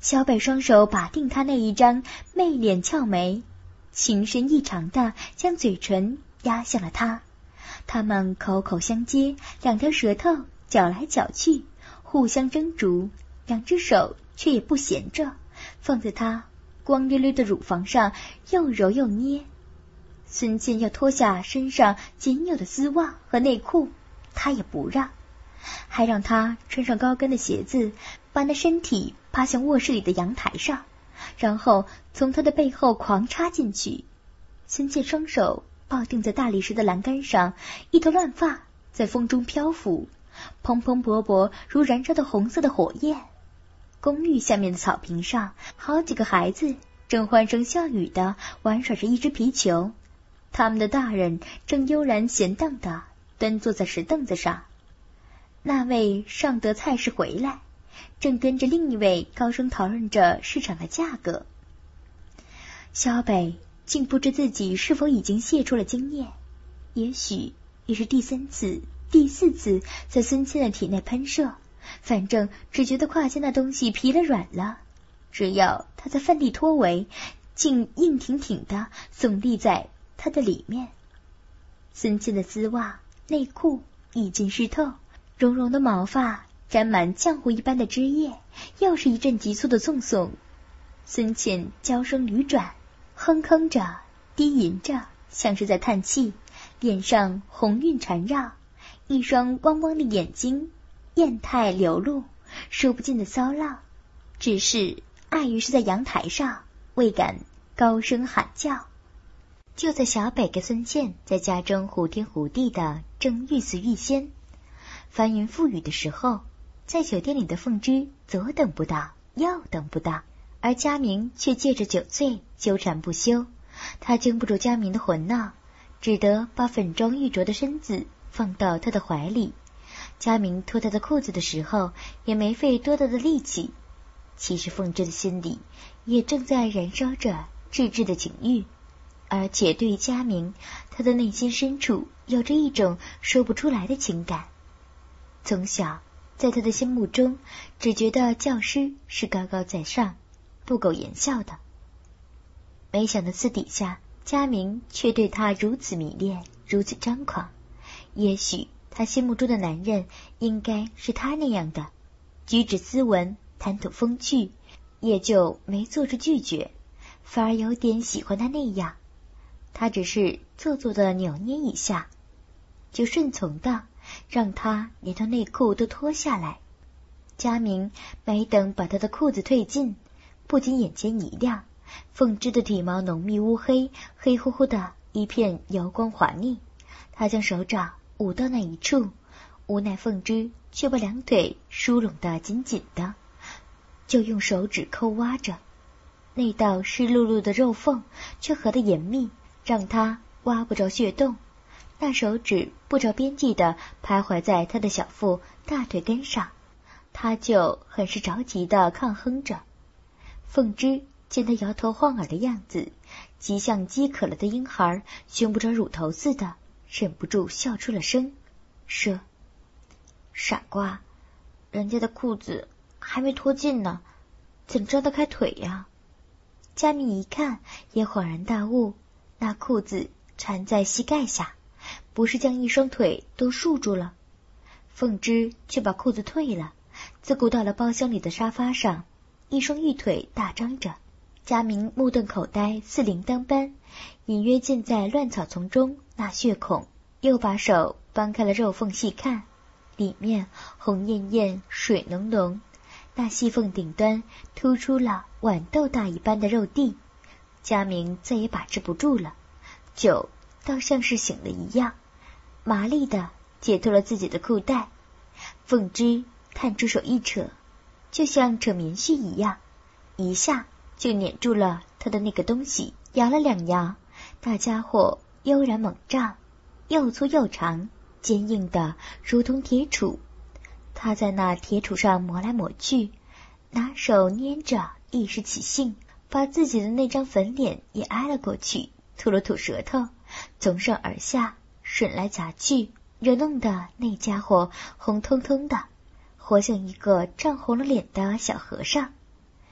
小北双手把定他那一张媚脸俏眉，情深意长地将嘴唇压向了他。他们口口相接，两条舌头搅来搅去，互相争逐，两只手却也不闲着，放在他光溜溜的乳房上又揉又捏。孙茜要脱下身上仅有的丝袜和内裤，他也不让，还让他穿上高跟的鞋子，把那身体趴向卧室里的阳台上，然后从他的背后狂插进去。孙茜双手抱定在大理石的栏杆上，一头乱发在风中漂浮，蓬蓬勃勃如燃烧的红色的火焰。公寓下面的草坪上，好几个孩子正欢声笑语地玩耍着一只皮球，他们的大人正悠然闲荡地端坐在石凳子上。那位上德菜市回来，正跟着另一位高声讨论着市场的价格。小北竟不知自己是否已经泄出了精液，也许也是第3次、第4次在孙茜的体内喷射，反正只觉得胯间那东西皮了软了，只要他在奋力脱围，竟硬挺挺地耸立在他的里面。孙茜的丝袜、内裤已经湿透，绒绒的毛发沾满浆糊一般的汁液，又是一阵急促的送送。孙茜娇声捋转，哼哼着，低吟着，像是在叹气，脸上红晕缠绕，一双汪汪的眼睛艳态流露，说不尽的骚浪，只是碍于是在阳台上，未敢高声喊叫。就在小北跟孙茜在家中忽天忽地的正欲死欲仙，翻云覆雨的时候，在酒店里的凤芝左等不到右等不到，而佳明却借着酒醉纠缠不休。他经不住佳明的混闹，只得把粉妆玉琢的身子放到他的怀里。佳明脱他的裤子的时候，也没费多大的力气。其实凤芝的心里也正在燃烧着炙炙的情欲，而且对于佳明，他的内心深处有着一种说不出来的情感。从小在他的心目中，只觉得教师是高高在上、不苟言笑的，没想到私底下佳明却对他如此迷恋，如此张狂。也许他心目中的男人应该是他那样的，举止斯文，谈吐风趣，也就没做出拒绝，反而有点喜欢他那样。他只是做作的扭捏一下，就顺从的让他连条内裤都脱下来。佳明没等把他的裤子褪尽，不禁眼前一亮，凤芝的体毛浓密乌黑，黑乎乎的一片油光滑腻。他将手掌捂到那一处，无奈凤芝却把两腿梳拢得紧紧的，就用手指抠挖着，那道湿漉漉的肉缝却合得严密，让他挖不着血洞。那手指不着边际地徘徊在他的小腹大腿根上，他就很是着急地抗哼着。凤芝见他摇头晃耳的样子，极像饥渴了的婴孩寻不着乳头似的，忍不住笑出了声，说：“傻瓜，人家的裤子还没脱尽呢，怎张得开腿呀？”佳明一看也恍然大悟，那裤子缠在膝盖下，不是将一双腿都束住了。凤芝却把裤子退了，自顾到了包厢里的沙发上，一双玉腿大张着。佳明目瞪口呆，似铃铛般，隐约见在乱草丛中那血孔，又把手搬开了肉缝细看，里面红艳艳，水浓浓，那细缝顶端突出了豌豆大一般的肉蒂。佳明再也把持不住了，酒倒像是醒了一样，麻利的解脱了自己的裤带。凤芝探出手一扯，就像扯棉絮一样，一下就捻住了他的那个东西，摇了2摇，大家伙悠然猛胀，又粗又长，坚硬的如同铁杵。他在那铁杵上磨来磨去，拿手捏着，一时起兴，把自己的那张粉脸也挨了过去，吐了吐舌头，从上而下吮来夹去，惹弄得那家伙红彤彤的，活像一个涨红了脸的小和尚。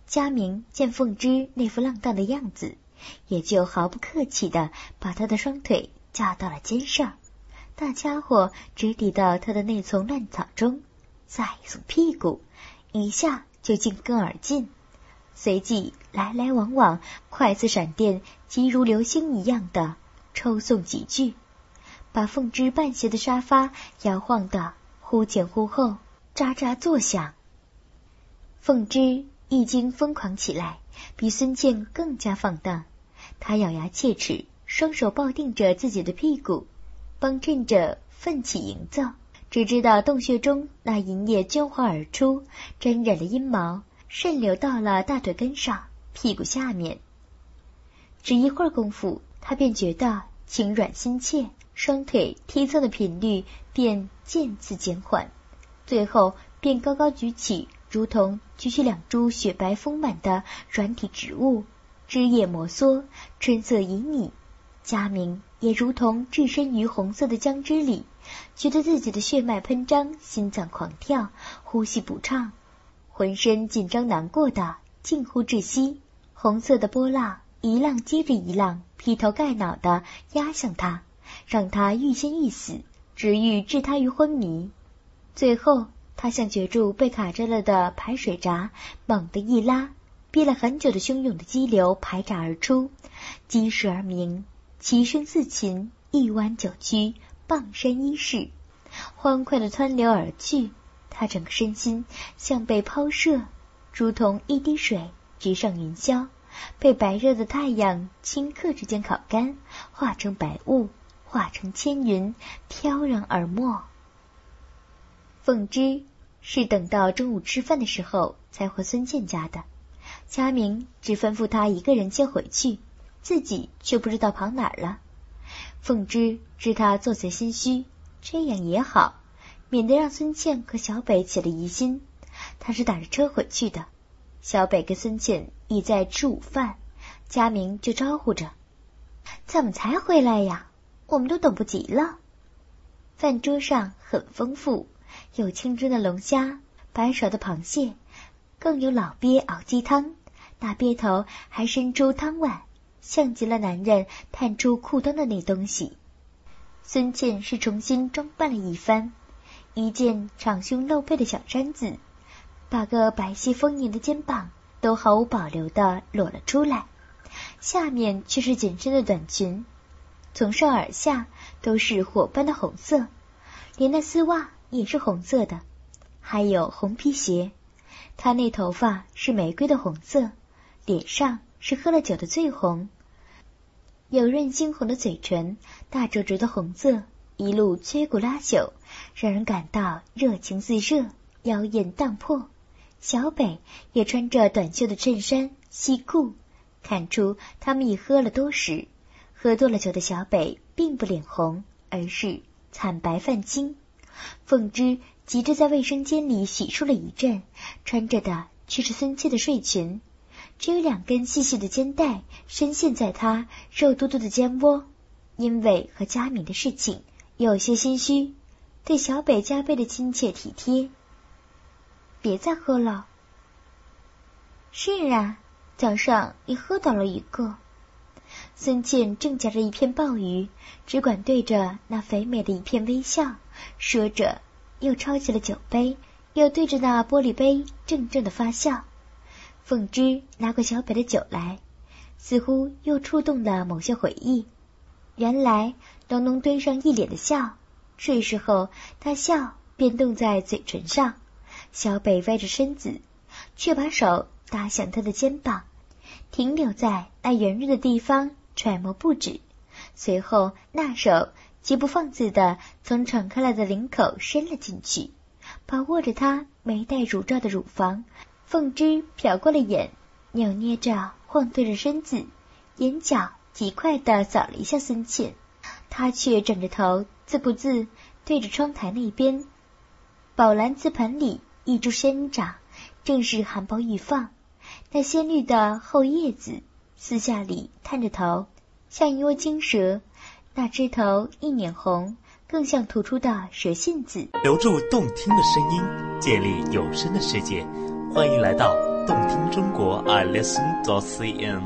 佳明见凤芝那副浪荡的样子，也就毫不客气地把他的双腿架到了肩上，大家伙直抵到他的那丛乱草中，再耸屁股，一下就进更而进，随即来来往往，快似闪电，急如流星一样的抽送几句，把凤芝半斜的沙发摇晃得忽前忽后，喳喳作响。凤芝一经疯狂起来，比孙茜更加放荡。她咬牙切齿，双手抱定着自己的屁股，帮衬着奋起营造。只知道洞穴中那银液涓滑而出，沾染了阴毛，渗流到了大腿根上、屁股下面。只一会儿功夫，她便觉得情软心切，双腿踢蹭的频率便渐次减缓，最后便高高举起，如同举起两株雪白丰满的软体植物，枝叶摩挲，春色旖旎。佳明也如同置身于红色的浆汁里，觉得自己的血脉喷张，心脏狂跳，呼吸不畅，浑身紧张难过的近乎窒息。红色的波浪一浪接着一浪，劈头盖脑的压向他，让他欲仙欲死，直欲置他于昏迷。最后他像攫住被卡着了的排水闸，猛地一拉，憋了很久的汹涌的激流排闸而出，激势而鸣，其声似琴，一弯九曲，傍山依势，欢快的湍流而去。他整个身心像被抛射，如同一滴水直上云霄，被白热的太阳顷刻之间烤干，化成白雾，化成千云，飘然而没。凤芝是等到中午吃饭的时候才回孙茜家的，佳明只吩咐他一个人先回去，自己却不知道跑哪儿了。凤芝知他做贼心虚，这样也好，免得让孙茜和小北起了疑心。他是打着车回去的。小北跟孙茜已在吃午饭，佳明就招呼着：“怎么才回来呀？我们都等不及了。”饭桌上很丰富，有清蒸的龙虾，白勺的螃蟹，更有老鳖熬鸡汤，那鳖头还伸出汤碗，像极了男人探出裤裆的那东西。孙茜是重新装扮了一番，一件敞胸露背的小衫子，把个白皙丰盈的肩膀都毫无保留地裸了出来，下面却是紧身的短裙，从上而下都是火般的红色，连那丝袜也是红色的，还有红皮鞋。她那头发是玫瑰的红色，脸上是喝了酒的醉红，有润猩红的嘴唇，大皱皱的红色一路摧骨拉朽，让人感到热情四射，妖艳荡魄。小北也穿着短袖的衬衫西裤，看出他们已喝了多时。喝多了酒的小北并不脸红，而是惨白泛青。凤芝急着在卫生间里洗漱了一阵，穿着的却是孙茜的睡裙，只有2根细细的肩带深陷在她肉嘟嘟的肩窝。因为和佳明的事情有些心虚，对小北加倍的亲切体贴。别再喝了。是啊，早上你喝倒了一个。孙茜正夹着一片鲍鱼，只管对着那肥美的一片微笑，说着又抄起了酒杯，又对着那玻璃杯怔怔的发笑。凤芝拿过小北的酒来，似乎又触动了某些回忆，原来浓浓堆上一脸的笑，这时候他笑便动在嘴唇上。小北歪着身子，却把手搭向他的肩膀，停留在那圆润的地方揣摩不止，随后那手极不放肆地从敞开了的领口伸了进去，把握着他没戴乳罩的乳房。凤芝瞟过了眼，扭捏着晃动着身子，眼角极快地扫了一下孙茜，他却枕着头自顾自对着窗台那边。宝蓝瓷盆里一株仙人掌正是含苞欲放，那鲜绿的厚叶子四下里探着头，像一窝金蛇，那枝头一脸红，更像吐出的蛇信子。 留住动听的声音，建立有声的世界，欢迎来到动听中国爱listen.cn。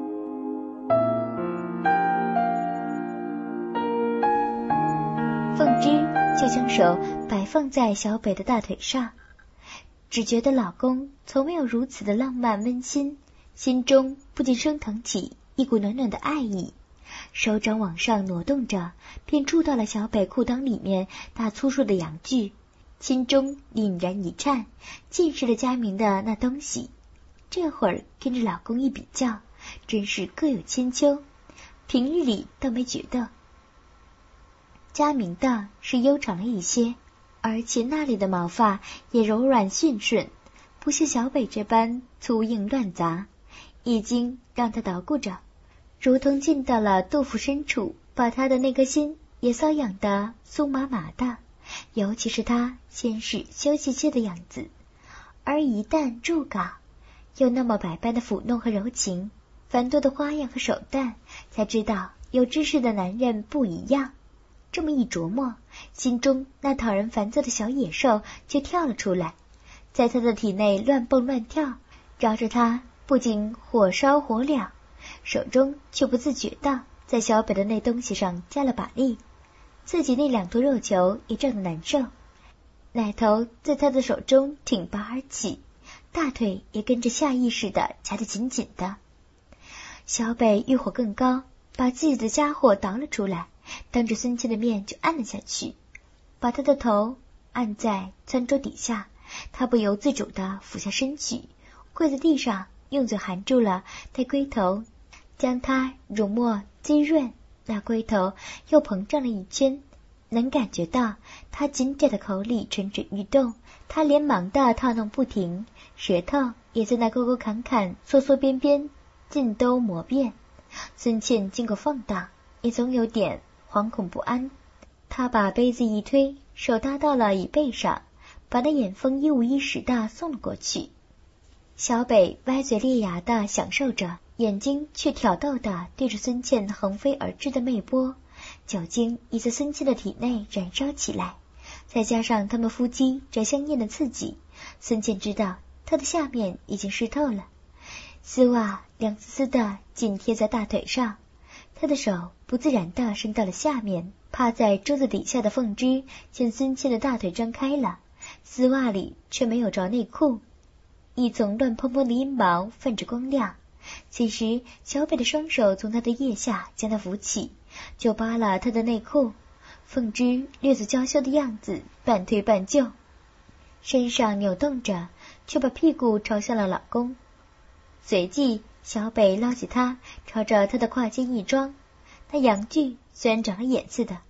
凤芝就将手摆放在小北的大腿上，只觉得老公从没有如此的浪漫温馨，心中不禁升腾起一股暖暖的爱意。手掌往上挪动着，便触到了小北裤裆里面那粗硕的阳具，心中凛然一颤，尽是了佳明的那东西。这会儿跟着老公一比较，真是各有千秋，平日里倒没觉得。佳明的是悠长了一些，而且那里的毛发也柔软驯顺，不像小北这般粗硬乱杂，已经让他捣鼓着，如同进到了肚腹深处，把他的那颗心也瘙痒得酥麻麻的，尤其是他先是羞怯怯的样子，而一旦入港，又那么百般的抚弄和柔情，繁多的花样和手段，才知道有知识的男人不一样。这么一琢磨，心中那讨人烦躁的小野兽就跳了出来，在他的体内乱蹦乱跳，绕着他不仅火烧火燎，手中却不自觉地在小北的那东西上加了把力，自己那两坨肉球也胀得难受，奶头在他的手中挺拔而起，大腿也跟着下意识地夹得紧紧的。小北欲火更高，把自己的家伙倒了出来，当着孙茜的面就按了下去，把他的头按在餐桌底下，他不由自主地俯下身去，跪在地上，用嘴含住了那龟头，将它乳沫滋润，那龟头又膨胀了一圈，能感觉到他紧窄的口里蠢蠢欲动，他连忙地套弄不停，舌头也在那沟沟坎坎缩缩边边尽都磨遍。孙茜经过放荡，也总有点惶恐不安，他把杯子一推，手搭到了椅背上，把那眼风一五一十地送了过去。小北歪嘴咧牙地享受着，眼睛却挑逗地对着孙茜横飞而至的媚波，酒精已在孙茜的体内燃烧起来，再加上他们夫妻这香艳的刺激，孙茜知道他的下面已经湿透了，丝袜凉丝丝地紧贴在大腿上，他的手不自然地伸到了下面，趴在桌子底下的凤芝见孙茜的大腿张开了，丝袜里却没有着内裤，一丛乱蓬蓬的阴毛泛着光亮。此时小北的双手从他的腋下将他扶起，就扒了他的内裤，凤芝略作娇羞的样子，半推半就，身上扭动着，却把屁股朝向了老公。随即小北捞起他，朝着他的胯间一装，那阳具虽然长了眼似的，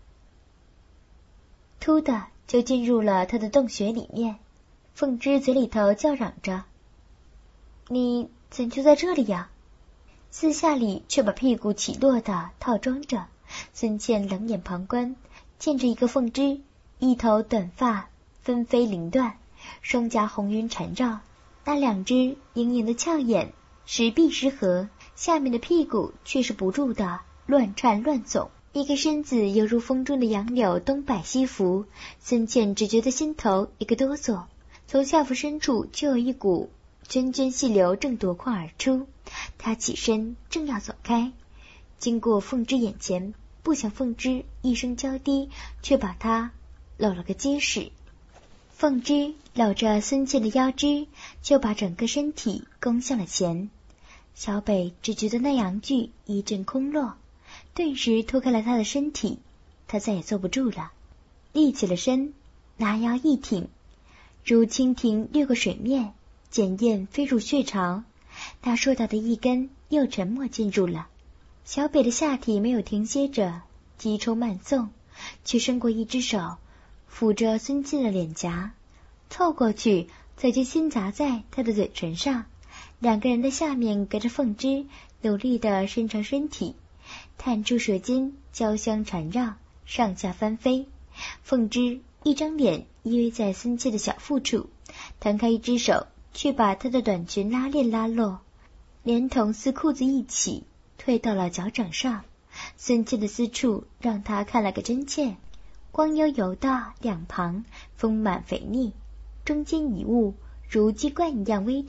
突的就进入了他的洞穴里面。凤芝嘴里头叫嚷着：“你怎就在这里呀？”私下里却把屁股起落的套装着。孙茜冷眼旁观，见着一个凤芝，一头短发纷飞凌乱，双颊红晕缠绕，那两只盈盈的俏眼时闭时合，下面的屁股却是不住的乱颤乱耸，一个身子犹如风中的杨柳东摆西伏。孙茜只觉得心头一个哆嗦，从下腹深处就有一股涓涓细流正夺眶而出，她起身正要走开，经过凤芝眼前，不想凤芝一声娇低，却把她搂了个结实。凤芝搂着孙茜的腰肢，就把整个身体弓向了前。小北只觉得那阳具一阵空落，顿时脱开了他的身体，他再也坐不住了，立起了身，拿腰一挺，如蜻蜓掠过水面，检验飞入血巢，那硕大的一根又沉默进入了。小北的下体没有停歇着急抽慢送，却伸过一只手抚着孙茜的脸颊，凑过去，嘴就先砸在他的嘴唇上，两个人的下面隔着凤芝努力地伸长身体，探出舌尖交相缠绕，上下翻飞。凤芝一张脸依偎在孙茜的小腹处，弹开一只手，却把她的短裙拉链拉落，连同丝裤子一起退到了脚掌上。孙茜的私处让他看了个真切，光油油的两旁丰满肥腻，中间一物如鸡冠一样微凸，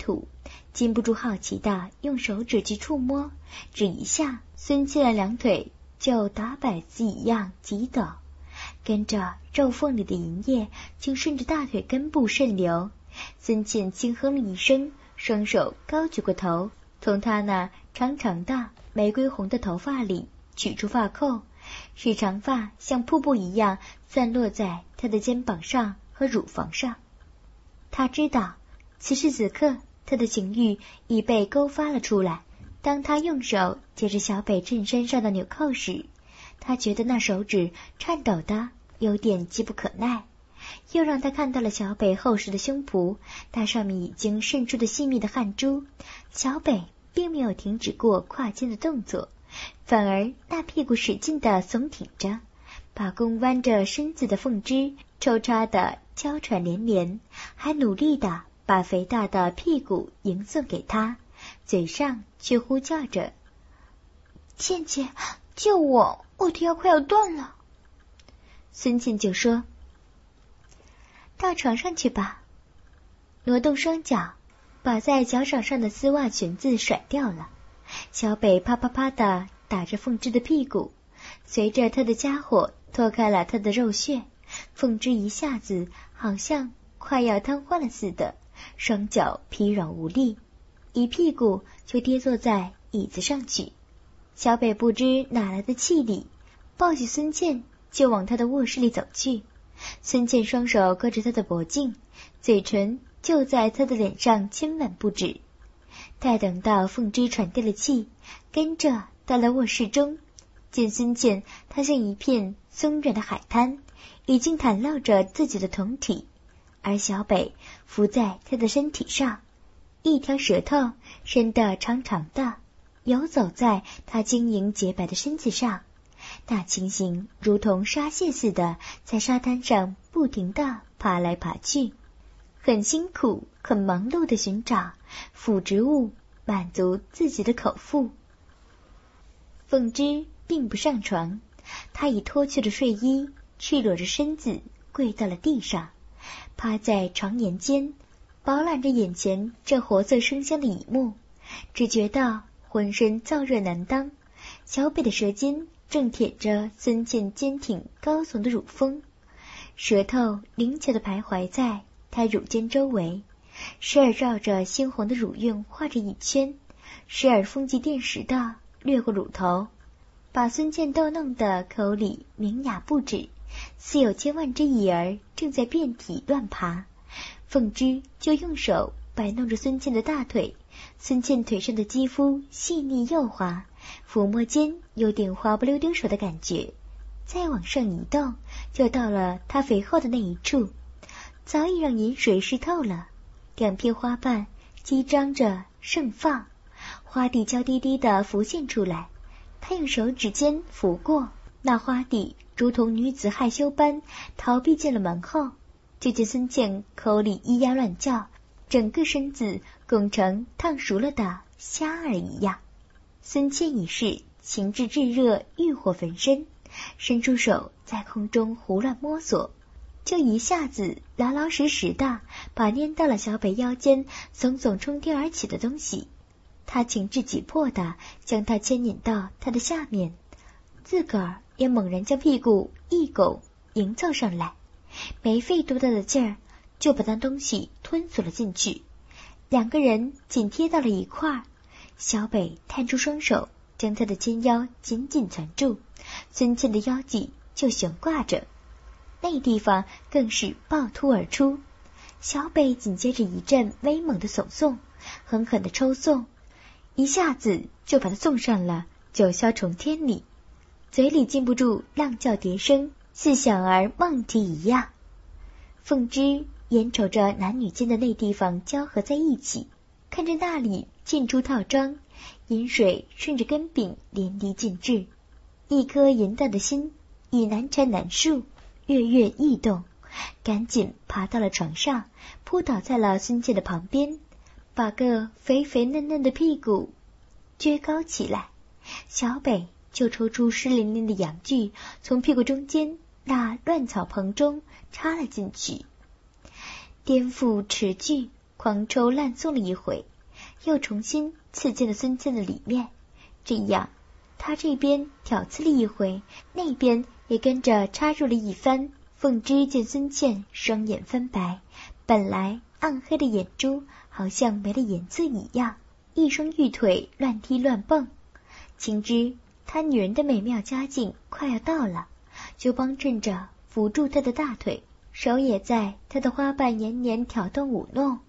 禁不住好奇地用手指去触摸，只一下，孙茜的两腿就打摆子一样急抖，跟着肉缝里的银液竟顺着大腿根部渗流。孙茜轻哼了一声，双手高举过头，从她那长长的玫瑰红的头发里取出发扣，使长发像瀑布一样散落在她的肩膀上和乳房上。她知道此时此刻她的情欲已被勾发了出来。当她用手解着小北衬衫上的纽扣时，她觉得那手指颤抖的有点急不可耐，又让她看到了小北厚实的胸脯，那上面已经渗出的细密的汗珠。小北并没有停止过跨肩的动作，反而那屁股使劲地耸挺着，把弓弯着身子的凤芝抽插得娇喘连连，还努力地把肥大的屁股迎送给他，嘴上却呼叫着：倩倩，救我，我的腰快要断了。孙茜就说：到床上去吧。挪动双脚，把在脚掌上的丝袜裙子甩掉了。小北啪啪啪地打着凤芝的屁股，随着他的家伙脱开了他的肉穴，凤芝一下子好像快要瘫痪了似的，双脚疲软无力，一屁股就跌坐在椅子上去。小北不知哪来的气力，抱起孙茜就往他的卧室里走去。孙茜双手勾着他的脖颈，嘴唇就在他的脸上亲吻不止。待等到凤芝喘掉了气，跟着到了卧室中，见孙茜她像一片松软的海滩，已经袒露着自己的胴体，而小北伏在她的身体上，一条舌头伸得长长的，游走在她晶莹洁白的身子上。那情形如同沙蟹似的在沙滩上不停地爬来爬去，很辛苦很忙碌地寻找腐植物，满足自己的口腹。凤芝并不上床，她已脱去了睡衣，赤裸着身子跪到了地上，趴在床沿间，饱览着眼前这活色生香的一幕，只觉到浑身燥热难当。小北的舌尖正舔着孙茜坚挺高耸的乳峰，舌头灵巧地徘徊在她乳尖周围，时而绕着鲜红的乳晕画着一圈，时而风急电石地掠过乳头，把孙茜逗弄得口里鸣哑不止，似有千万只蚁儿正在遍体乱爬。凤芝就用手摆弄着孙茜的大腿，孙茜腿上的肌肤细腻幼滑，抚摸间有点滑不溜丢手的感觉，再往上移动，就到了她肥厚的那一处，早已让饮水湿透了，两片花瓣激张着盛放，花蒂娇滴滴地浮现出来。她用手指尖拂过，那花蒂如同女子害羞般逃避进了门后，就见孙茜口里咿呀乱叫，整个身子拱成烫熟了的虾儿一样。孙茜已是情志炙热，欲火焚身，伸出手在空中胡乱摸索，就一下子老老实实的把粘到了小北腰间耸耸冲天而起的东西。他情志急迫的将它牵引到他的下面，自个儿也猛然将屁股一拱迎凑上来，没费多大的劲儿就把那东西吞锁了进去。两个人紧贴到了一块儿，小北探出双手将他的肩腰紧紧攥住，孙茜的腰际就悬挂着，那地方更是暴突而出。小北紧接着一阵威猛的耸送，狠狠的抽送，一下子就把他送上了九霄重天里，嘴里禁不住浪叫蝶声，似小儿梦啼一样。凤芝眼瞅着男女间的那地方交合在一起，看着那里进出套装，饮水顺着根柄淋漓尽致，一颗淫荡的心已难缠难束，跃跃欲动，赶紧爬到了床上，扑倒在了孙茜的旁边，把个肥肥嫩嫩的屁股撅高起来。小北就抽出湿淋淋的阳具，从屁股中间那乱草棚中插了进去，颠覆持续狂抽滥送了一回， 又重新刺进了孙茜的里面。这样，他这边挑刺了一回，那边也跟着插入了一番。凤芝见孙茜双眼翻白，本来暗黑的眼珠好像没了颜色一样，一双玉腿乱踢乱蹦。情知她女人的美妙佳境快要到了，就帮衬着扶住她的大腿，手也在她的花瓣年年挑动舞弄。